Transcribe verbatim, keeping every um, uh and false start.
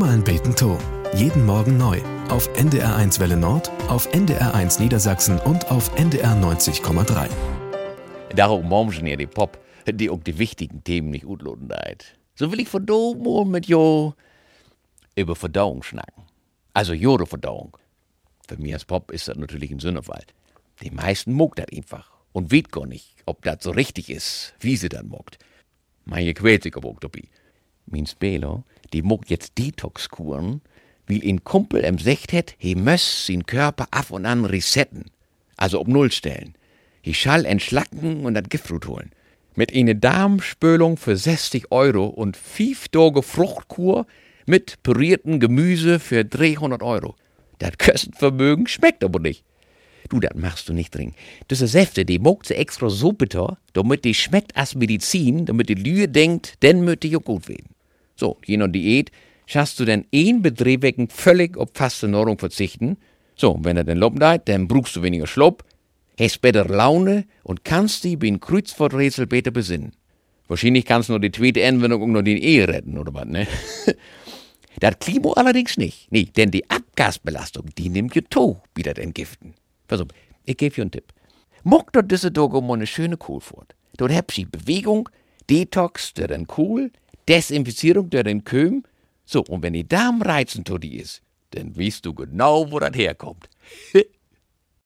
Himmel beten to. Jeden Morgen neu. Auf N D R eins Welle Nord, auf N D R eins Niedersachsen und auf N D R neunzig Komma drei. Darum morgen ja die Pop, die auch die wichtigen Themen nicht utloten deit. So will ich von do morgen mit jo über Verdauung schnacken. Also jode Verdauung. Für mich als Pop ist das natürlich ein Sündefall. Die meisten mogt das einfach und weet gar nicht, ob das so richtig ist, wie sie das mogt. Meine quält sich aber auch dabei. Mein Spelo, die mogt jetzt Detox-Kuren, weil ein Kumpel em Secht het, he möss sin Körper af und an resetten. Also auf Null stellen. He schall entschlacken und das Giftfrut holen. Mit eine Darmspülung für sechzig Euro und fünf Tage Fruchtkur mit pürierten Gemüse für dreihundert Euro. Das Kostenvermögen schmeckt aber nicht. Du, das machst du nicht dringend. Diese Säfte, die mogt sie extra so bitter, damit die schmeckt als Medizin, damit die Lühe denkt, dann möchte ich auch gut werden. So, je nach Diät, schaffst du dann ein Betriebwecken völlig auf faste Nahrung verzichten. So, wenn er dann loben deit, dann brauchst du weniger Schlupp, hast besser Laune und kannst dich bei ein Kreuzworträtsel besser besinnen. Wahrscheinlich kannst du nur die zweite Anwendung auch noch die Ehe retten, oder was, ne? Das Klimo allerdings nicht. Nee, denn die Abgasbelastung, die nimmt je to, wie das entgiften. Pass auf, ich gebe dir einen Tipp. Mock dort diese Dogo mal eine schöne Kohlfurt. Dort hab sie Bewegung, Detox, der dann Kohl, Desinfizierung, der dann Köhm. So, und wenn die Darm reizend to die ist, dann weißt du genau, wo das herkommt.